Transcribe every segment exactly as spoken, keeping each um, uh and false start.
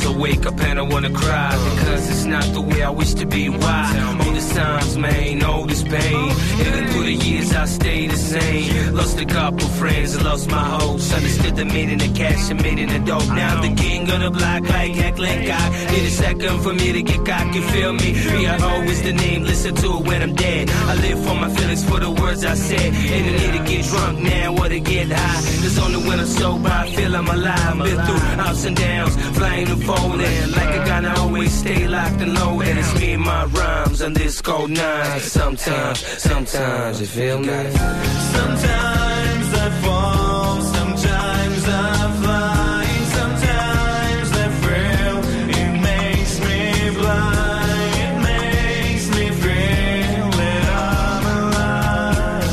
I wake up and I wanna cry, because it's not the way I wish to be. Why? Oldest times, man, oldest pain. Even through the years I stay the same. Lost a couple friends, I lost my hopes. Understood the meaning of cash and meaning of dope. Now the king of the block like heckling cock. Need a second for me to get cocky, feel me? B I O is the name, listen to it when I'm dead. I live for my feelings, for the words I said. Ain't no need to get drunk now or to get high. It's only when I'm sober I feel I'm alive. Been through ups and downs, flying and folding. Like I gotta always stay locked and loaded. It's me and my rhymes on this cold night. Sometimes, sometimes you feel me? Sometimes I fall, sometimes I fly, sometimes I frail. It makes me blind, it makes me feel that I'm alive.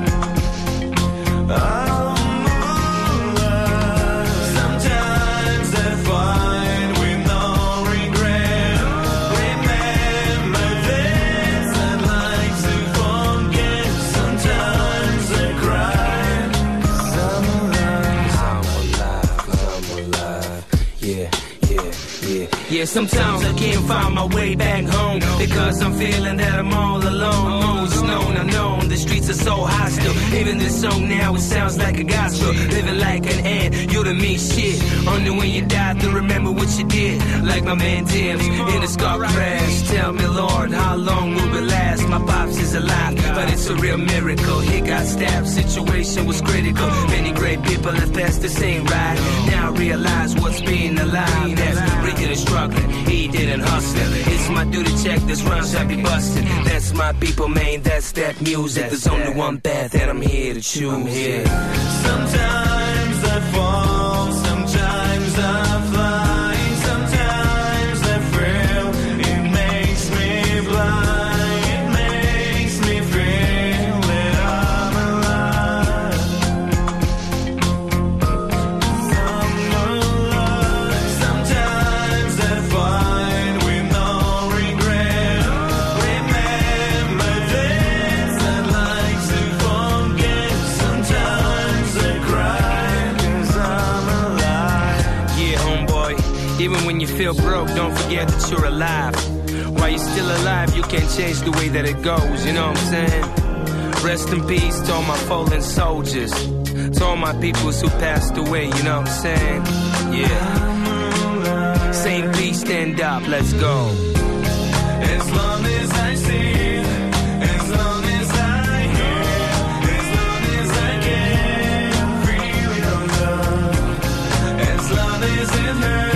I'm alive. Sometimes I find with no regret. Remember this, I'd like to forget. Sometimes I cry, 'cause I'm alive. I'm alive, 'cause I'm alive. Yeah, yeah, yeah. Yeah, sometimes I can't find my way back home, because I'm feeling that I'm all alone. Most known, unknown, the streets are so hostile. Even this song now, it sounds like a gospel. Living like an ant, you to me shit. Only when you die to remember what you did. Like my man Tibbs in a car crash. Tell me, Lord, how long will it last? My pops is alive, but it's a real miracle. He got stabbed, situation was critical. Many great people have passed the same ride. Now I realize what's being alive. That's rigged and struggling, he didn't hustle. It's my duty check, this rhymes I be busting. That's my people, man, that's that music. There's only one path and I'm here to choose. I'm here. Sometimes I fall, sometimes I fly, sometimes I frail. It makes me blind, it makes me feel that I'm alive. 'Cause I'm alive. Sometimes I find with no regret. Remember this, I'd like to forget. Sometimes I cry, 'cause I'm alive. Yeah, homeboy, even when you feel broke, don't forget that you're alive. While you're still alive, you can't change the way that it goes, you know what I'm saying? Rest in peace to all my fallen soldiers, to all my peoples who passed away, you know what I'm saying? Yeah. Same peace, stand up, let's go. As long as I see, as long as I hear, as long as I can, freely on love. As long as it hurts.